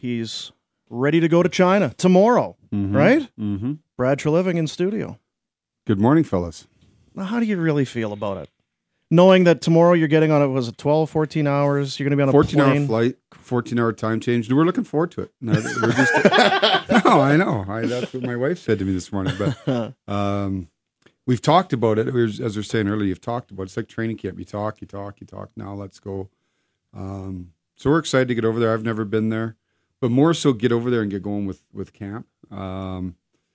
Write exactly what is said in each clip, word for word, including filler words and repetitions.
he's ready to go to China tomorrow, mm-hmm. right? Mm-hmm. Brad Treliving in studio. Good morning, fellas. Now, how do you really feel about it? Knowing that tomorrow you're getting on it, was it twelve, fourteen hours? You're going to be on a fourteen plane. hour flight, fourteen hour time change. We're looking forward to it. No, we're just, no I know. I, that's what my wife said to me this morning. But um, we've talked about it. We were, as we were saying earlier, you've talked about it. It's like training camp. You talk, you talk, you talk. Now let's go. Um, so we're excited to get over there. I've never been there. But more so get over there and get going with, with camp. Um,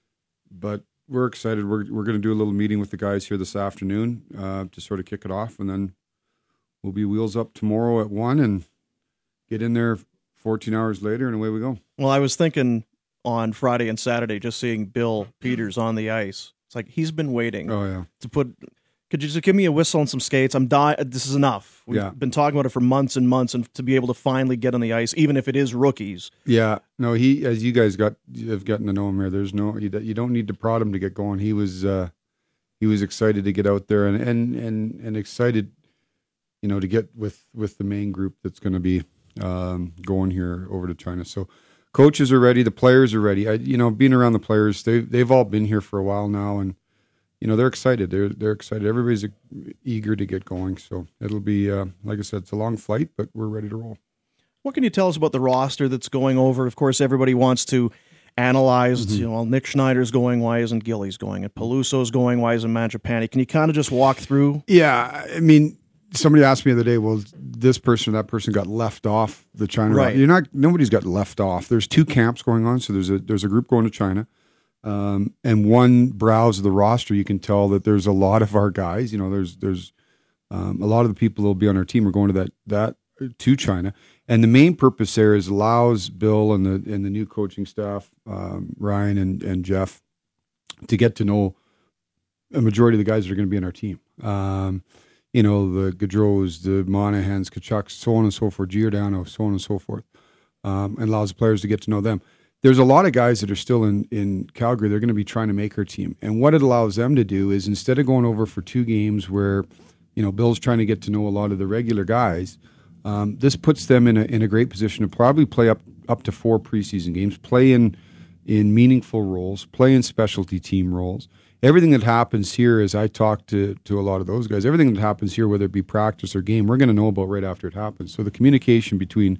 but we're excited. We're we're going to do a little meeting with the guys here this afternoon uh, to sort of kick it off, and then we'll be wheels up tomorrow at one and get in there fourteen hours later, and away we go. Well, I was thinking on Friday and Saturday, just seeing Bill Peters on the ice. It's like he's been waiting. Oh yeah. To put. Could you just give me a whistle and some skates? I'm dying. This is enough. We've yeah. been talking about it for months and months, and to be able to finally get on the ice, even if it is rookies. Yeah. No, he, as you guys got have gotten to know him here, there's no, you, you don't need to prod him to get going. He was, uh, he was excited to get out there and, and, and, and excited, you know, to get with, with the main group that's going to be um, going here over to China. So coaches are ready. The players are ready. I, you know, being around the players, they, they've all been here for a while now, and, you know, they're excited. They're they're excited. Everybody's eager to get going. So it'll be, uh, like I said, it's a long flight, but we're ready to roll. What can you tell us about the roster that's going over? Of course, everybody wants to analyze, mm-hmm. you know, well, Nick Schneider's going, why isn't Gillies going? And Peluso's going, why isn't Mangiapane? Can you kind of just walk through? Yeah, I mean, somebody asked me the other day, well, this person or that person got left off the China right. route. You're not, nobody's got left off. There's two camps going on. So there's a there's a group going to China. Um, and one browse of the roster, you can tell that there's a lot of our guys. You know, there's there's um, a lot of the people that will be on our team are going to that that to China. And the main purpose there is allows Bill and the and the new coaching staff, um, Ryan and, and Jeff, to get to know a majority of the guys that are going to be on our team. Um, you know, the Gaudreaus, the Monahans, Kachucks, so on and so forth, Giordano, so on and so forth, um, and allows the players to get to know them. There's a lot of guys that are still in, in Calgary. They're going to be trying to make our team. And what it allows them to do is, instead of going over for two games where, you know, Bill's trying to get to know a lot of the regular guys, um, this puts them in a in a great position to probably play up, up to four preseason games, play in, in meaningful roles, play in specialty team roles. Everything that happens here, as I talk to, to a lot of those guys, everything that happens here, whether it be practice or game, we're going to know about right after it happens. So the communication between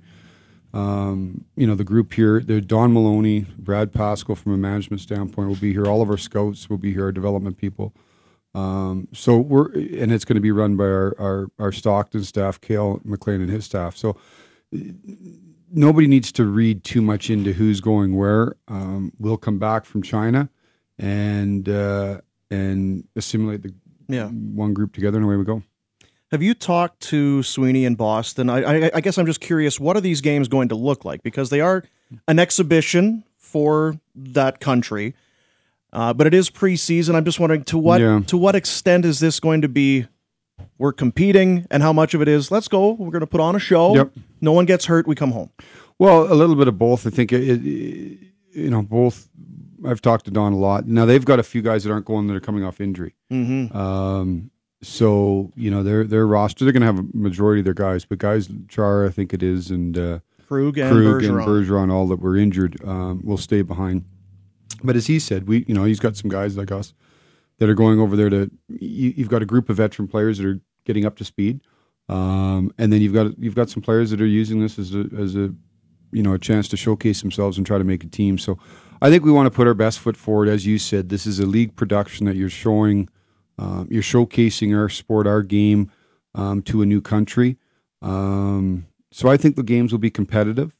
Um, you know, the group here, the Don Maloney, Brad Pascal from a management standpoint will be here. All of our scouts will be here, our development people. Um, so we're, and it's going to be run by our, our, our Stockton staff, Cale McLean and his staff. So nobody needs to read too much into who's going where. Um, we'll come back from China and, uh, and assimilate the yeah. one group together, and away we go. Have you talked to Sweeney in Boston? I, I, I guess I'm just curious, what are these games going to look like? Because they are an exhibition for that country, uh, but it is preseason. I'm just wondering, to what yeah. to what extent is this going to be, we're competing, and how much of it is, let's go, we're going to put on a show, yep. no one gets hurt, we come home? Well, a little bit of both. I think, it, it, you know, both. I've talked to Don a lot. Now, they've got a few guys that aren't going that are coming off injury. Mm-hmm. Um So, you know, their their roster, they're going to have a majority of their guys, but guys, Chara, I think it is, and uh, Krug and Krug Bergeron. and Bergeron, all that were injured, um, will stay behind. But as he said, we, you know, he's got some guys like us that are going over there to. You, you've got a group of veteran players that are getting up to speed, um, and then you've got you've got some players that are using this as a as a you know a chance to showcase themselves and try to make a team. So, I think we want to put our best foot forward. As you said, this is a league production that you're showing. Um, you're showcasing our sport, our game, um, to a new country. Um, so I think the games will be competitive,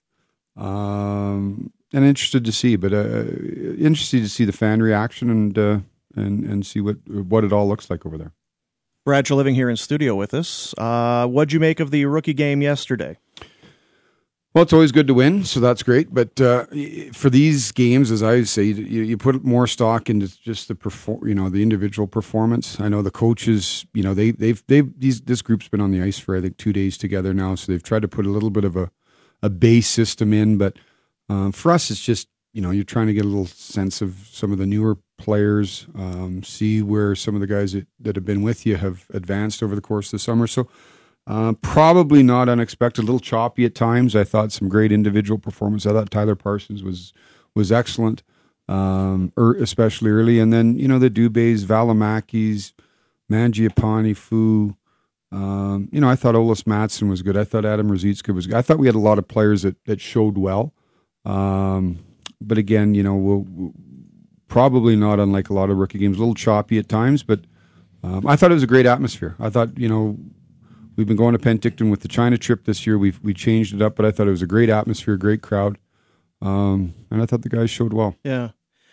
um, and interested to see. But uh, interested to see the fan reaction and uh, and and see what what it all looks like over there. Brad Treliving here in studio with us. Uh, what'd you make of the rookie game yesterday? Well, it's always good to win, so that's great. But uh, for these games, as I say, you, you put more stock into just the perform, you know, the individual performance. I know the coaches, you know, they they've they've these this group's been on the ice for I think two days together now, so they've tried to put a little bit of a a base system in. But um, for us, it's just you know you're trying to get a little sense of some of the newer players, um, see where some of the guys that, that have been with you have advanced over the course of the summer. So. Uh, probably not unexpected. A little choppy at times. I thought some great individual performance. I thought Tyler Parsons was was excellent, um, er, especially early. And then you know the Dubés, Valimakis, Mangiapane, Fu. Um, you know I thought Olis Matson was good. I thought Adam Ruzicka was good. I thought we had a lot of players that that showed well. Um, but again, you know we'll, we'll probably not unlike a lot of rookie games. A little choppy at times, but um, I thought it was a great atmosphere. I thought you know. We've been going to Penticton with the China trip this year. We've we changed it up, but I thought it was a great atmosphere, great crowd, um, and I thought the guys showed well. Yeah,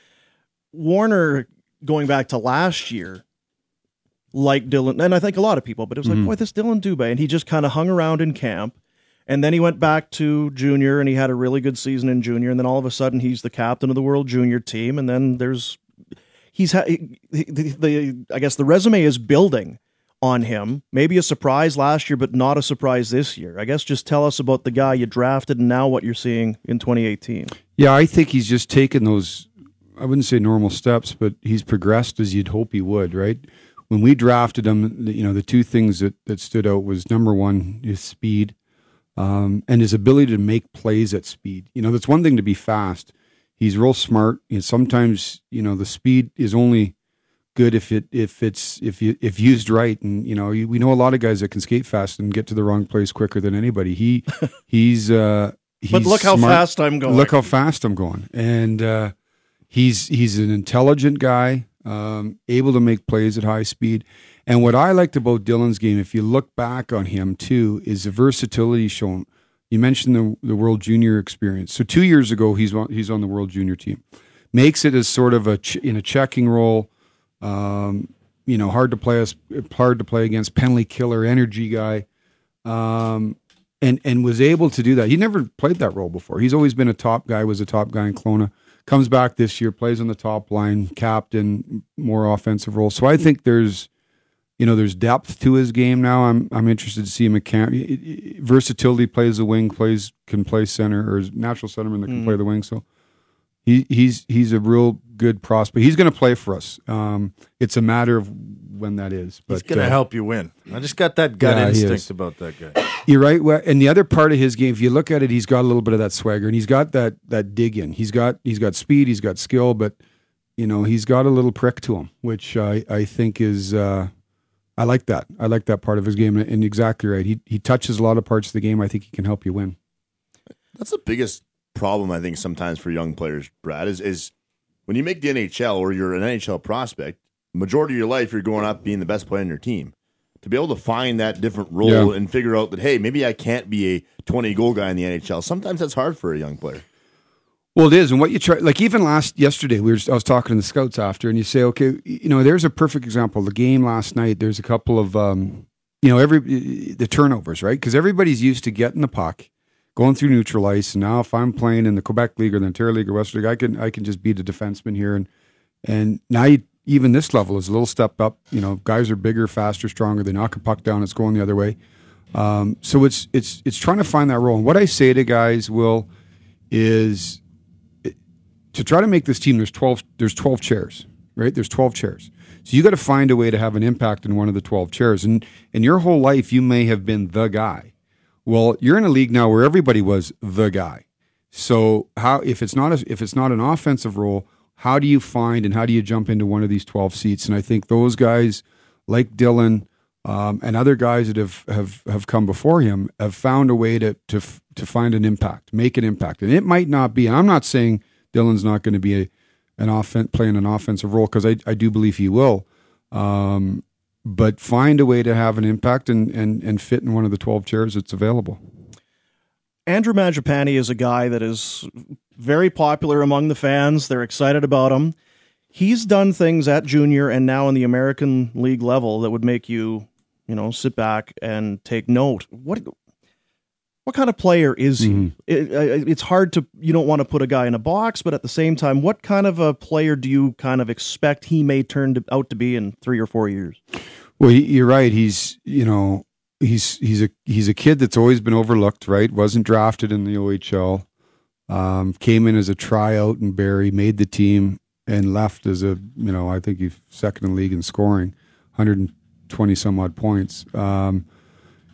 Warner, going back to last year, like Dylan, and I think a lot of people, but it was like, mm-hmm. boy, this Dylan Dubé, and he just kind of hung around in camp, and then he went back to junior, and he had a really good season in junior, and then all of a sudden he's the captain of the World Junior team, and then there's he's ha- the, the, the I guess the resume is building on him. Maybe a surprise last year, but not a surprise this year. I guess just tell us about the guy you drafted and now what you're seeing in twenty eighteen. Yeah, I think he's just taken those, I wouldn't say normal steps, but he's progressed as you'd hope he would, right? When we drafted him, you know, the two things that, that stood out was number one, his speed, um, and his ability to make plays at speed. You know, that's one thing to be fast. He's real smart. And sometimes, you know, the speed is only good if it if it's if you if used right, and you know you, we know a lot of guys that can skate fast and get to the wrong place quicker than anybody. He he's uh he's but look how smart. fast I'm going. Look how fast I'm going, and uh, he's he's an intelligent guy, um, able to make plays at high speed. And what I liked about Dylan's game, if you look back on him too, is the versatility shown. You mentioned the the World Junior experience. So two years ago, he's on, he's on the World Junior team, makes it as sort of a ch- in a checking role. Um, you know, hard to play us, hard to play against, penalty killer, energy guy, um, and and was able to do that. He never played that role before. He's always been a top guy. Was a top guy in Kelowna. Comes back this year, plays on the top line, captain, more offensive role. So I think there's, you know, there's depth to his game now. I'm I'm interested to see him. Camp. Versatility, plays the wing, plays can play center, or is natural centerman that can mm. play the wing. So. He he's he's a real good prospect. He's going to play for us. Um, it's a matter of when that is. But, he's going to uh, help you win. I just got that gut yeah, instinct about that guy. You're right. Well, and the other part of his game, if you look at it, he's got a little bit of that swagger, and he's got that that dig in. He's got he's got speed. He's got skill, but you know he's got a little prick to him, which I I think is uh, I like that. I like that part of his game. And exactly right. He he touches a lot of parts of the game. I think he can help you win. That's the biggest problem I think sometimes for young players, Brad, is is when you make the N H L or you're an N H L prospect, majority of your life you're going up being the best player in your team. To be able to find that different role yeah. and figure out that, hey, maybe I can't be a twenty-goal guy in the N H L, sometimes that's hard for a young player. Well, it is, and what you try, like even last yesterday, we were. I was talking to the scouts after, and you say, okay, you know, there's a perfect example. The game last night, there's a couple of, um, you know, every the turnovers, right? Because everybody's used to getting the puck, going through neutral ice, and now if I'm playing in the Quebec League or the Ontario League or Western League, I can I can just beat a defenseman here, and and now you, even this level is a little step up. You know, guys are bigger, faster, stronger. They knock a puck down, it's going the other way. Um, so it's it's it's trying to find that role. And what I say to guys, Will, is to try to make this team. There's twelve. There's twelve chairs, right? There's twelve chairs. So you got to find a way to have an impact in one of the twelve chairs. And in your whole life, you may have been the guy. Well, you're in a league now where everybody was the guy. So how if it's not a, if it's not an offensive role, how do you find and how do you jump into one of these twelve seats? And I think those guys like Dylan um, and other guys that have, have, have come before him have found a way to to to find an impact, make an impact. And it might not be. And I'm not saying Dylan's not going to be a, an offen- playing an offensive role because I I do believe he will. Um, but find a way to have an impact and, and, and fit in one of the twelve chairs that's available. Andrew Mangiapane is a guy that is very popular among the fans. They're excited about him. He's done things at junior and now in the American League level that would make you, you know, sit back and take note. What what kind of player is he? Mm-hmm. It, it, it's hard to, you don't want to put a guy in a box, but at the same time, what kind of a player do you kind of expect he may turn to, out to be in three or four years? Well, you're right. He's, you know, he's he's a he's a kid that's always been overlooked, right? Wasn't drafted in the O H L. Um, came in as a tryout in Barrie, made the team, and left as a, you know, I think he's second in the league in scoring, one hundred twenty some odd points. Um,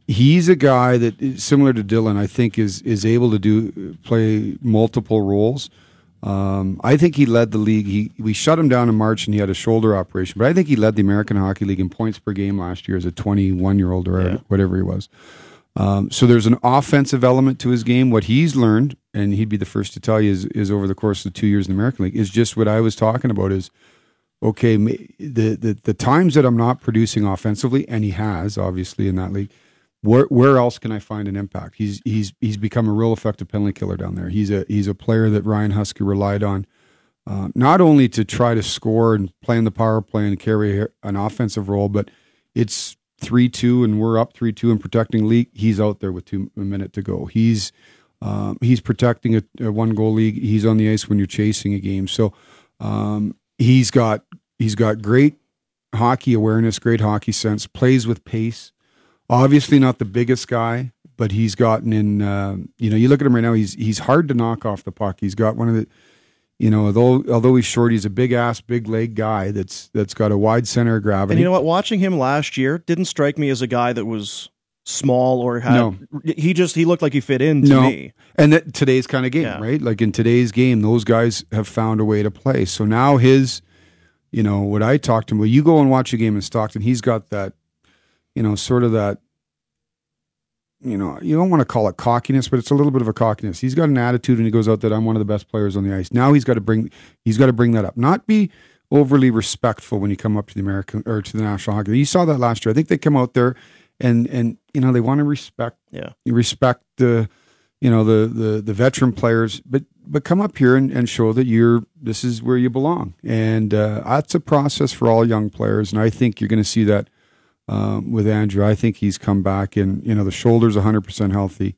he's a guy that is similar to Dylan. I think is is able to do play multiple roles. Um, I think he led the league. He we shut him down in March, and he had a shoulder operation. But I think he led the American Hockey League in points per game last year as a twenty-one-year-old or yeah. whatever he was. Um, so there's an offensive element to his game. What he's learned, and he'd be the first to tell you, is, is over the course of the two years in the American League, is just what I was talking about. Is okay, the the the times that I'm not producing offensively, and he has obviously in that league. Where where else can I find an impact? He's he's he's become a real effective penalty killer down there. He's a he's a player that Ryan Husky relied on, uh, not only to try to score and play in the power play and carry an offensive role, but it's three two and we're up three two and protecting league. He's out there with two a minute to go. He's um, he's protecting a, a one goal league. He's on the ice when you're chasing a game. So um, he's got he's got great hockey awareness, great hockey sense. Plays with pace. Obviously not the biggest guy, but he's gotten in, uh, you know, you look at him right now, he's he's hard to knock off the puck. He's got one of the, you know, although although he's short, he's a big-ass, big-leg guy that's that's got a wide center of gravity. And you know what? Watching him last year didn't strike me as a guy that was small or had... No. He just, he looked like he fit in to no. me. And that today's kind of game, yeah. right? Like in today's game, those guys have found a way to play. So now his, you know, what I talked to him, well, you go and watch a game in Stockton, he's got that, you know, sort of that, you know, you don't want to call it cockiness, but it's a little bit of a cockiness. He's got an attitude and he goes out that I'm one of the best players on the ice. Now he's got to bring, he's got to bring that up. Not be overly respectful when you come up to the American or to the National Hockey League. You saw that last year. I think they come out there and, and, you know, they want to respect, yeah, you respect the, you know, the, the, the veteran players, but, but come up here and, and show that you're, this is where you belong. And, uh, that's a process for all young players. And I think you're going to see that, Um, with Andrew. I think he's come back and, you know, the shoulder's one hundred percent healthy.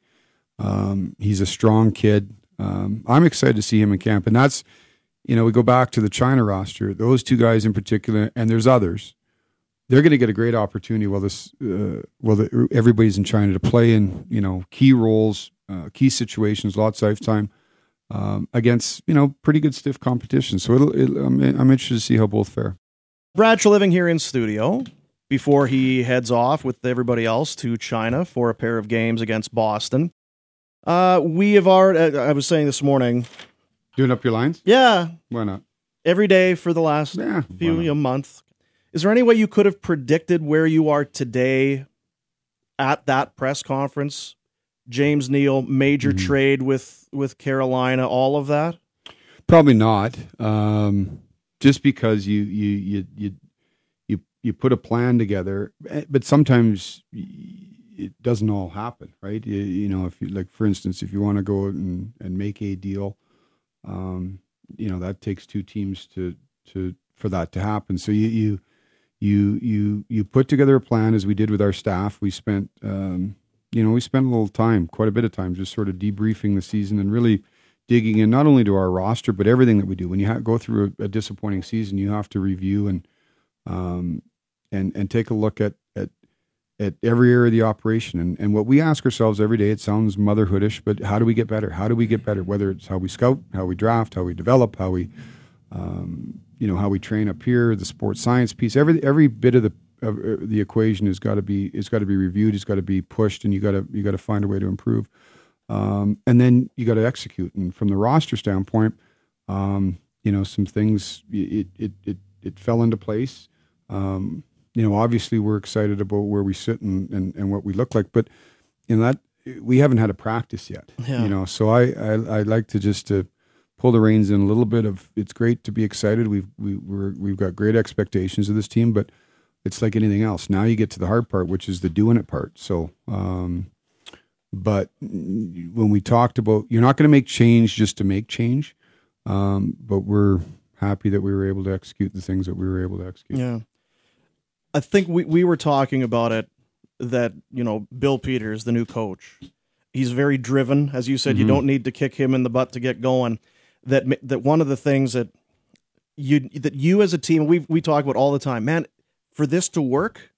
Um, he's a strong kid. Um, I'm excited to see him in camp. And that's, you know, we go back to the China roster, those two guys in particular, and there's others. They're going to get a great opportunity while this, uh, while the, everybody's in China to play in, you know, key roles, uh, key situations, lots of time um, against, you know, pretty good stiff competition. So it'll, it'll, I'm, I'm interested to see how both fare. Brad Treliving here in studio, before he heads off with everybody else to China for a pair of games against Boston. Uh, we have already, I was saying this morning. Doing up your lines? Yeah. Why not? Every day for the last yeah, few you know, month. Is there any way you could have predicted where you are today at that press conference? James Neal, major mm-hmm. trade with, with Carolina, all of that? Probably not. Um, just because you, you, you, you, you put a plan together, but sometimes it doesn't all happen, right? You, you know, if you, like, for instance, if you want to go out and, and make a deal, um, you know, that takes two teams to, to, for that to happen. So you, you, you, you, you put together a plan as we did with our staff. We spent, um, you know, we spent a little time, quite a bit of time, just sort of debriefing the season and really digging in not only to our roster, but everything that we do. When you ha- go through a, a disappointing season, you have to review and, um, and and take a look at at at every area of the operation. And and what we ask ourselves every day, it sounds motherhoodish, but how do we get better? How do we get better? Whether it's how we scout, how we draft, how we develop, how we, um, you know, how we train up here, the sports science piece, every every bit of the of the equation has got to be it's got to be reviewed, it's got to be pushed, and you got to you got to find a way to improve. Um, and then you got to execute. And from the roster standpoint, um, you know, some things it it it, it fell into place. Um, you know, obviously we're excited about where we sit and, and, and what we look like, but you know that we haven't had a practice yet. Yeah. You know, so I I, I like to just to pull the reins in a little bit of. It's great to be excited. We've we we're, we've got great expectations of this team, but it's like anything else. Now you get to the hard part, which is the doing it part. So. Um, But when we talked about, you're not going to make change just to make change, um, but we're happy that we were able to execute the things that we were able to execute. Yeah. I think we, we were talking about it, that, you know, Bill Peters, the new coach, he's very driven. As you said, mm-hmm. you don't need to kick him in the butt to get going. That that one of the things that you that you as a team, we we talk about all the time, man, for this to work,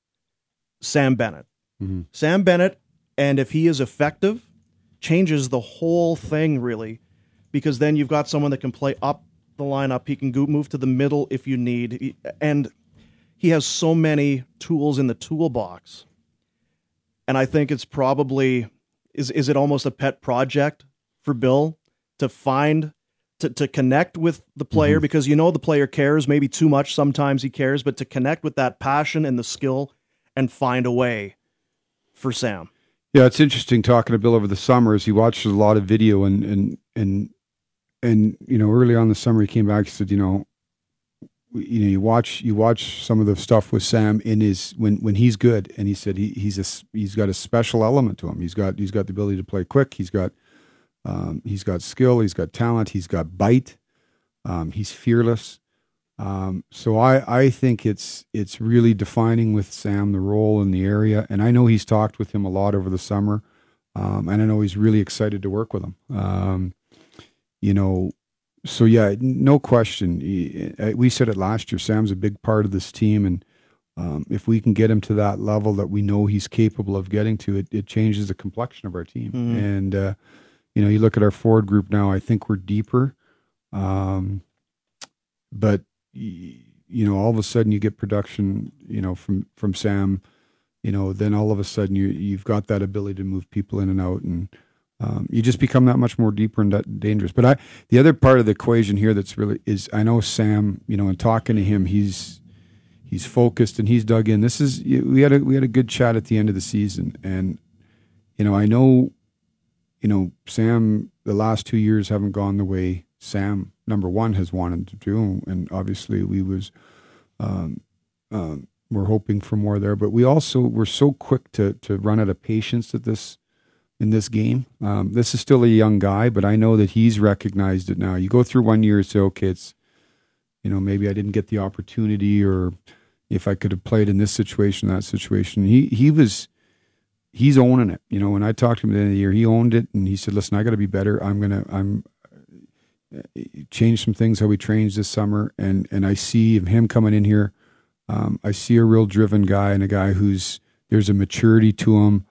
Sam Bennett. Mm-hmm. Sam Bennett, and if he is effective, changes the whole thing, really, because then you've got someone that can play up the lineup. He can go, move to the middle if you need. He, and he has so many tools in the toolbox. And I think it's probably, is is it almost a pet project for Bill to find, to, to connect with the player, mm-hmm. because you know the player cares, maybe too much sometimes he cares, but to connect with that passion and the skill and find a way for Sam. Yeah, it's interesting talking to Bill over the summer as he watched a lot of video and, and, and, and, you know, early on in the summer he came back, he said, you know, you know, you watch, you watch some of the stuff with Sam in his, when, when he's good. And he said, he, he's a, he's got a special element to him. He's got, he's got the ability to play quick. He's got, um, he's got skill. He's got talent. He's got bite. Um, he's fearless. Um, so I, I think it's, it's really defining with Sam the role in the area. And I know he's talked with him a lot over the summer. Um, and I know he's really excited to work with him. Um, you know, so yeah, no question. He, we said it last year, Sam's a big part of this team. And, um, if we can get him to that level that we know he's capable of getting to, it, it changes the complexion of our team. Mm-hmm. And, uh, you know, you look at our forward group now, I think we're deeper. Um, but, you know, all of a sudden you get production, you know, from, from Sam, you know, then all of a sudden you, you've got that ability to move people in and out, and um, you just become that much more deeper and that dangerous. But I, the other part of the equation here that's really is, I know Sam, you know, and talking to him, he's, he's focused and he's dug in. This is, we had a, we had a good chat at the end of the season, and, you know, I know, you know, Sam, the last two years haven't gone the way Sam, number one, has wanted to do, and obviously we was, um, um, we're hoping for more there. But we also we're so quick to to run out of patience at this in this game. Um, this is still a young guy, but I know that he's recognized it now. You go through one year and say, okay, it's, you know, maybe I didn't get the opportunity, or if I could have played in this situation, that situation. He he was. He's owning it, you know. When I talked to him at the end of the year, he owned it, and he said, "Listen, I got to be better. I'm gonna, I'm uh, change some things how we trained this summer." And and I see him coming in here. Um, I see a real driven guy, and a guy who's there's a maturity to him,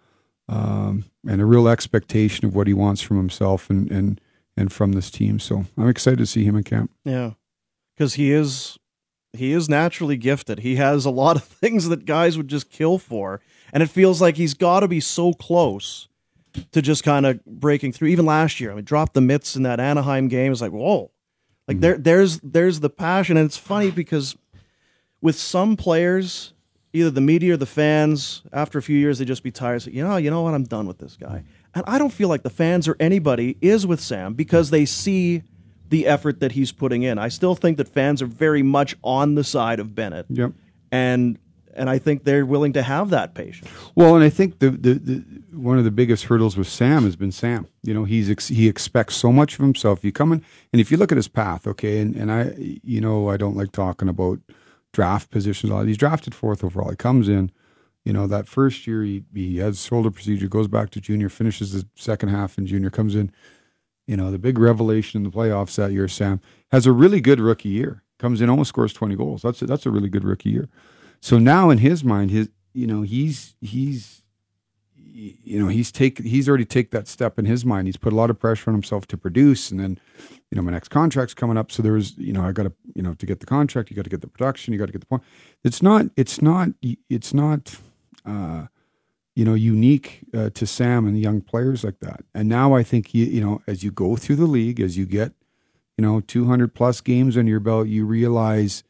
um, and a real expectation of what he wants from himself and and and from this team. So I'm excited to see him in camp. Yeah, because he is he is naturally gifted. He has a lot of things that guys would just kill for. And it feels like he's got to be so close to just kind of breaking through. Even last year, I mean, dropped the mitts in that Anaheim game. It's like, whoa, like mm-hmm. there, there's, there's the passion. And it's funny because with some players, either the media or the fans, after a few years, they just be tired. Say, you know, you know what? I'm done with this guy. And I don't feel like the fans or anybody is with Sam because they see the effort that he's putting in. I still think that fans are very much on the side of Bennett. Yep. And, And I think they're willing to have that patience. Well, and I think the, the, the one of the biggest hurdles with Sam has been Sam. You know, he's ex, he expects so much of himself. You come in, and if you look at his path, okay, and, and I, you know, I don't like talking about draft positions. He's drafted fourth overall. He comes in, you know, that first year he, he has shoulder procedure, goes back to junior, finishes the second half in junior, comes in. You know, the big revelation in the playoffs that year, Sam has a really good rookie year. Comes in, almost scores twenty goals. That's a, that's a really good rookie year. So now in his mind, his you know he's he's you know he's take he's already take that step in his mind. He's put a lot of pressure on himself to produce, and then you know my next contract's coming up. So there was you know I got to you know to get the contract, you got to get the production, you got to get the point. It's not it's not it's not uh, you know unique uh, to Sam and young players like that. And now I think you you know as you go through the league, as you get you know two hundred plus games on your belt, you realize.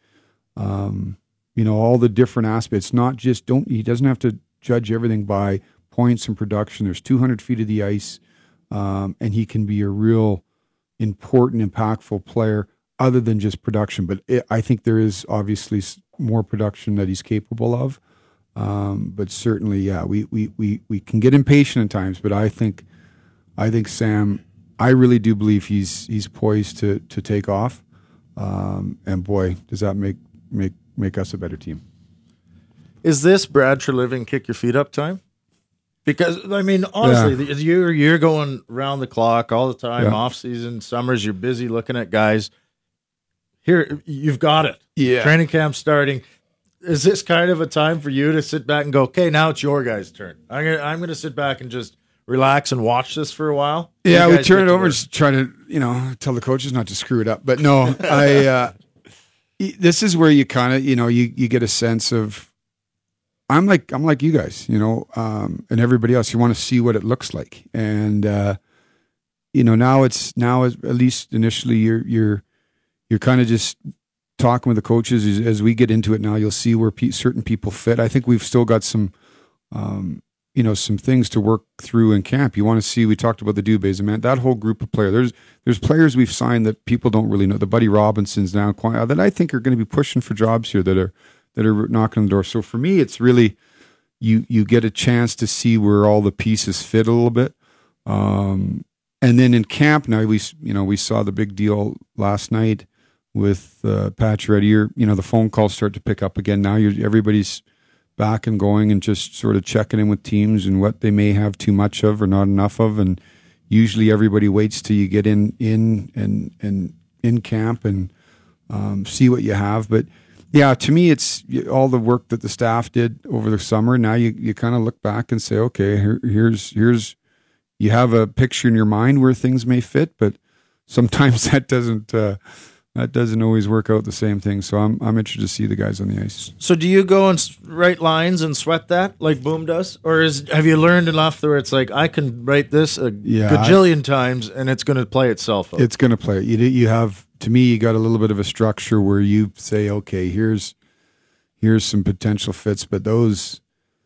Um, You know, all the different aspects. It's not just don't. He doesn't have to judge everything by points and production. There's two hundred feet of the ice, um, and he can be a real important, impactful player other than just production. But it, I think there is obviously more production that he's capable of. Um, but certainly, yeah, we, we we we can get impatient at times. But I think, I think Sam, I really do believe he's he's poised to to take off. Um, and boy, does that make make. make us a better team. Is this Brad Treliving kick your feet up time? Because I mean, honestly, yeah. you're you're going round the clock all the time, yeah. off season, summers. You're busy looking at guys. Here, you've got it. Yeah, training camp starting. Is this kind of a time for you to sit back and go, okay, now it's your guys' turn? I'm gonna I'm gonna sit back and just relax and watch this for a while. Yeah, we turn it over and just try to you know tell the coaches not to screw it up. But no, I. Uh, This is where you kind of, you know, you, you get a sense of, I'm like I'm like you guys, you know, um, and everybody else. You want to see what it looks like, and uh, you know, now it's now at least initially you're you're you're kind of just talking with the coaches as, as we get into it. Now you'll see where pe- certain people fit. I think we've still got some, um, you know, some things to work through in camp. You want to see. We talked about the Dubés, man. That whole group of players. There's there's players we've signed that people don't really know. The Buddy Robinsons now that I think are going to be pushing for jobs here that are. that are knocking on the door. So for me, it's really, you you get a chance to see where all the pieces fit a little bit. Um, and then in camp now, we, you know, we saw the big deal last night with uh, Pacioretty. You're, you know, the phone calls start to pick up again. Now you're, everybody's back and going and just sort of checking in with teams and what they may have too much of or not enough of. And usually everybody waits till you get in, in and, and in camp and um, see what you have. But yeah, to me, it's all the work that the staff did over the summer. Now you, you kind of look back and say, okay, here, here's here's you have a picture in your mind where things may fit, but sometimes that doesn't uh, that doesn't always work out the same thing. So I'm I'm interested to see the guys on the ice. So do you go and write lines and sweat that like Boom does, or is have you learned enough where it's like I can write this a yeah, gajillion I, times and it's going to play itself out? It's going to play. You you have. To me, you got a little bit of a structure where you say, okay, here's here's some potential fits, but those,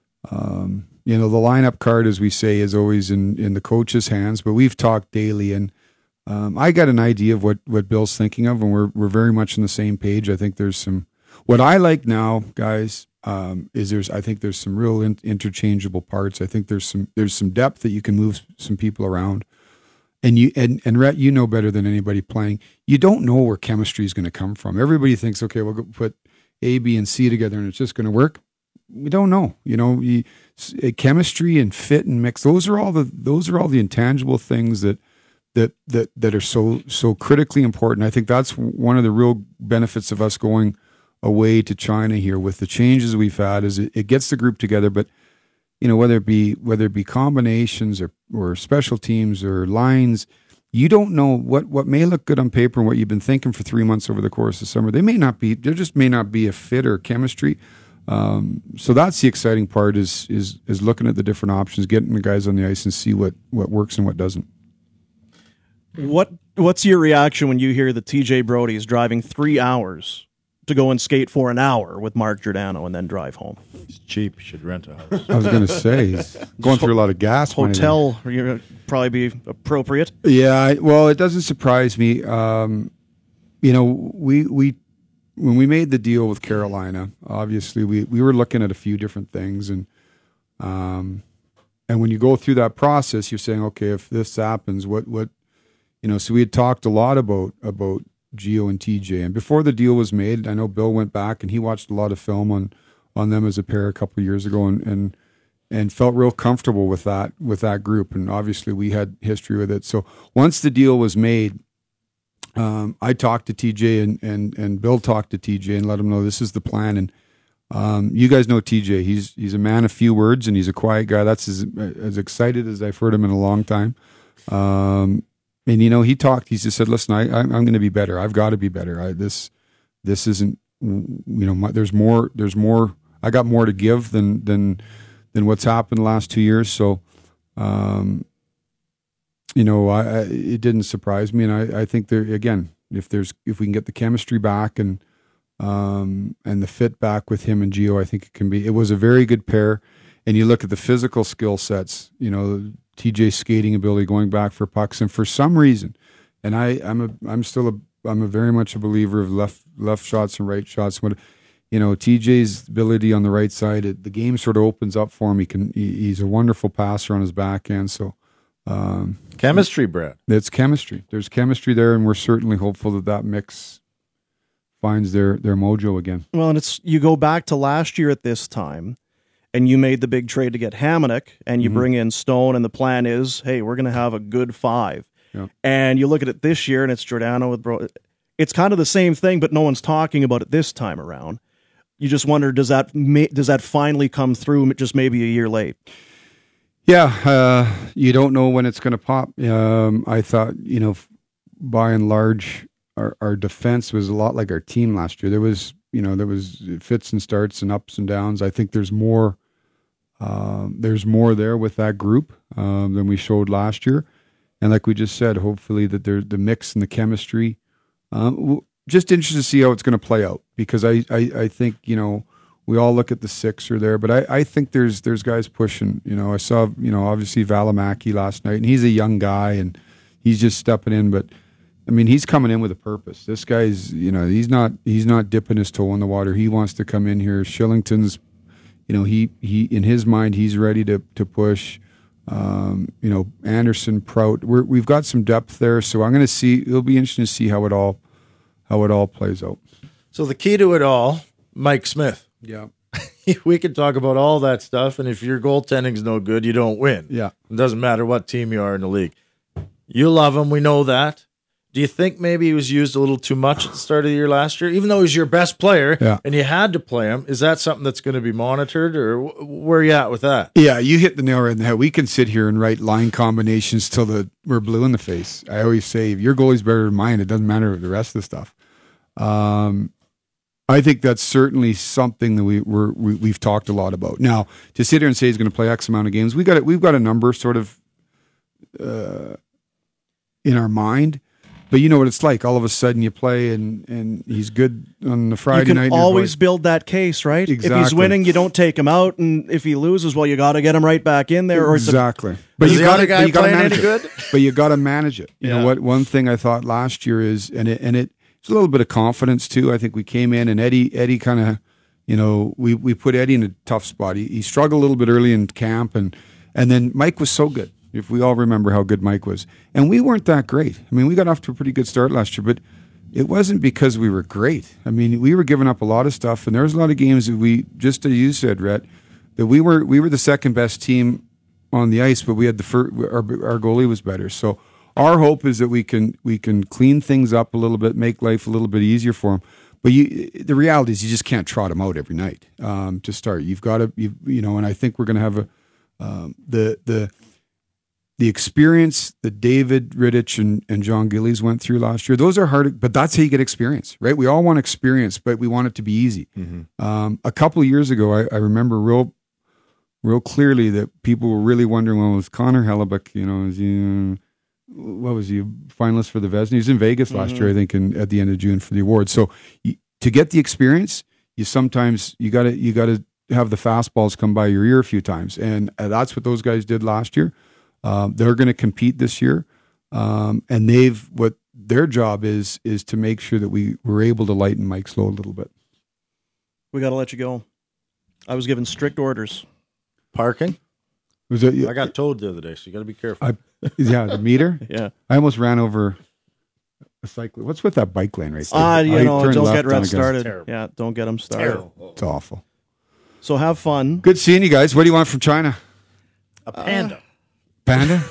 um, you know, the lineup card, as we say, is always in, in the coach's hands. But we've talked daily, and um, I got an idea of what, what Bill's thinking of, and we're we're very much on the same page. I think there's some. What I like now, guys, um, is there's I think there's some real in, interchangeable parts. I think there's some there's some depth that you can move some people around. And you and and Rhett, you know better than anybody playing. You don't know where chemistry is going to come from. Everybody thinks, okay, we'll go put A, B, and C together, and it's just going to work. We don't know. You know, you, chemistry and fit and mix. Those are all the those are all the intangible things that that that that are so so critically important. I think that's one of the real benefits of us going away to China here with the changes we've had. Is it, it gets the group together, but. You know, whether it be whether it be combinations or, or special teams or lines, you don't know what, what may look good on paper and what you've been thinking for three months over the course of summer. They may not be. There just may not be a fit or chemistry. Um, so that's the exciting part is is is looking at the different options, getting the guys on the ice and see what, what works and what doesn't. What what's your reaction when you hear that T J Brodie is driving three hours to go and skate for an hour with Mark Giordano and then drive home? It's cheap. You should rent a house. I was going to say, he's going through a lot of gas. Hotel would probably be appropriate. Yeah, well, it doesn't surprise me. Um, you know, we we when we made the deal with Carolina, obviously we, we were looking at a few different things, and um, and when you go through that process, you're saying, okay, if this happens, what what you know? So we had talked a lot about about. Gio and T J, and before the deal was made, I know Bill went back and he watched a lot of film on, on them as a pair a couple of years ago, and, and and felt real comfortable with that with that group. And obviously, we had history with it. So once the deal was made, um, I talked to T J and, and and Bill talked to T J and let him know this is the plan. And um, you guys know T J; he's he's a man of few words and he's a quiet guy. That's as as excited as I've heard him in a long time. Um, And, you know, he talked, he just said, listen, I, I'm, I'm going to be better. I've got to be better. I, this, this isn't, you know, my, there's more, there's more, I got more to give than, than, than what's happened the last two years. So, um, you know, I, I, it didn't surprise me. And I, I think there, again, if there's, if we can get the chemistry back and, um, and the fit back with him and Gio, I think it can be, it was a very good pair. And you look at the physical skill sets, you know, T J's skating ability, going back for pucks, and for some reason, and I, I'm a, I'm still a, I'm a very much a believer of left, left shots and right shots. What, you know, T J's ability on the right side, it, the game sort of opens up for him. He can, he, he's a wonderful passer on his backhand. So, um, chemistry, Brett. It's chemistry. There's chemistry there, and we're certainly hopeful that that mix finds their their mojo again. Well, and it's you go back to last year at this time. And you made the big trade to get Hamonic, and you mm-hmm. bring in Stone, and the plan is, hey, we're going to have a good five. Yep. And you look at it this year, and it's Giordano with Bro. It's kind of the same thing, but no one's talking about it this time around. You just wonder, does that ma- does that finally come through? Just maybe a year late. Yeah, uh, you don't know when it's going to pop. Um, I thought, you know, by and large, our, our defense was a lot like our team last year. There was you know, there was fits and starts and ups and downs. I think there's more, um, there's more there with that group um, than we showed last year. And like we just said, hopefully that there, the mix and the chemistry, um, just interested to see how it's going to play out, because I, I, I think, you know, we all look at the six are there, but I, I think there's there's guys pushing. You know, I saw, you know, obviously Valimaki last night, and he's a young guy, and he's just stepping in. But I mean, he's coming in with a purpose. This guy's, you know, he's not he's not dipping his toe in the water. He wants to come in here. Shillington's, you know, he he in his mind he's ready to to push. Um, you know, Anderson, Prout. We're, we've got some depth there, so I'm going to see. It'll be interesting to see how it all how it all plays out. So the key to it all, Mike Smith. Yeah. We could talk about all that stuff, and if your goaltending's no good, you don't win. Yeah. It doesn't matter what team you are in the league. You love him, we know that. Do you think maybe he was used a little too much at the start of the year last year? Even though he's your best player yeah. and you had to play him, is that something that's going to be monitored, or where are you at with that? Yeah, you hit the nail right in the head. We can sit here and write line combinations till the we're blue in the face. I always say, if your goalie's better than mine, it doesn't matter the rest of the stuff. Um, I think that's certainly something that we, we're, we we've talked a lot about. Now, to sit here and say he's going to play X amount of games, we got it. We've got a number sort of uh, in our mind, but you know what it's like. All of a sudden, you play and, and he's good on the Friday you night. can always build that case, right? Exactly. If he's winning, you don't take him out, and if he loses, well, you got to get him right back in there. Or exactly. It's a, but is you the got other guy playing any good? But you got to manage it. You Yeah. know what? One thing I thought last year is, and it and it. It's a little bit of confidence too. I think we came in and Eddie, Eddie kind of, you know, we, we put Eddie in a tough spot. He, he struggled a little bit early in camp, and and then Mike was so good. If we all remember how good Mike was, and we weren't that great. I mean, we got off to a pretty good start last year, but it wasn't because we were great. I mean, we were giving up a lot of stuff, and there was a lot of games that we, just as you said, Rhett, that we were we were the second best team on the ice, but we had the first, our our goalie was better. So our hope is that we can we can clean things up a little bit, make life a little bit easier for him. But you, the reality is, you just can't trot him out every night um, to start. You've got to, you, you know. And I think we're going to have a um, the the the experience that David Rittich and, and John Gillies went through last year. Those are hard, but that's how you get experience, right? We all want experience, but we want it to be easy. Mm-hmm. Um, a couple of years ago, I, I remember real real clearly that people were really wondering, well, was Connor Hellebuck, you know, is he? Uh, what was he, finalist for the Vezina? He was in Vegas last mm-hmm. year, I think, in, at the end of June for the award. So you, to get the experience, you sometimes you got to you got to have the fastballs come by your ear a few times, and uh, that's what those guys did last year. Um, they're going to compete this year, um, and they've what their job is is to make sure that we were able to lighten Mike's load a little bit. We got to let you go. I was given strict orders. Parking. Was it? I got towed the other day, so you got to be careful. I, yeah, the meter. Yeah, I almost ran over a cyclist. What's with that bike lane right there? Ah, uh, you I know, don't get Red against. started. Yeah, don't get them started. Terrible. It's awful. So have fun. Good seeing you guys. What do you want from China? A panda. Uh, Panda?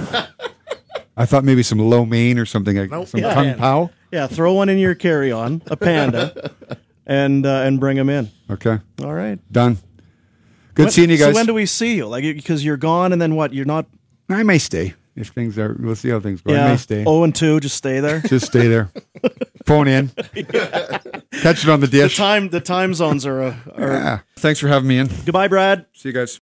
I thought maybe some lo mein or something like Nope. some Yeah. kung pao. Yeah, throw one in your carry-on, a panda, and uh, and bring them in. Okay, All right. done. Good When- seeing you guys. So when do we see you? Like, because you're gone, and then what? You're not. I may stay if things are. We'll see how things go. I Yeah. may stay. Oh, and two. Just stay there. Just stay there. Phone in. Catch it on the The dish. time. The time zones are. Uh, are Yeah. Thanks for having me in. Goodbye, Brad. See you guys.